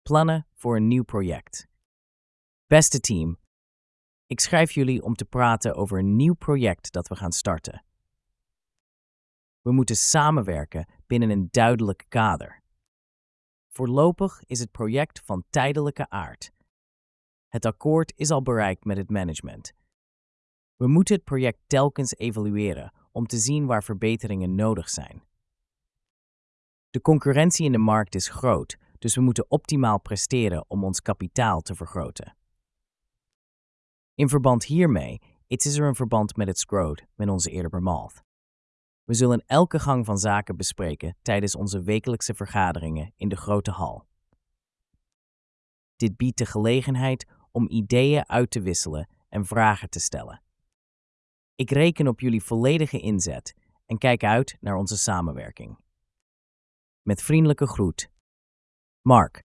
Plannen voor een nieuw project. Beste team, ik schrijf jullie om te praten over een nieuw project dat we gaan starten. We moeten samenwerken binnen een duidelijk kader. Voorlopig is het project van tijdelijke aard. Het akkoord is al bereikt met het management. We moeten het project telkens evalueren om te zien waar verbeteringen nodig zijn. De concurrentie in de markt is groot, dus we moeten optimaal presteren om ons kapitaal te vergroten. In verband hiermee is er een verband met het SCROAD met onze eerder bemald. We zullen elke gang van zaken bespreken tijdens onze wekelijkse vergaderingen in de grote hal. Dit biedt de gelegenheid om ideeën uit te wisselen en vragen te stellen. Ik reken op jullie volledige inzet en kijk uit naar onze samenwerking. Met vriendelijke groet, Mark.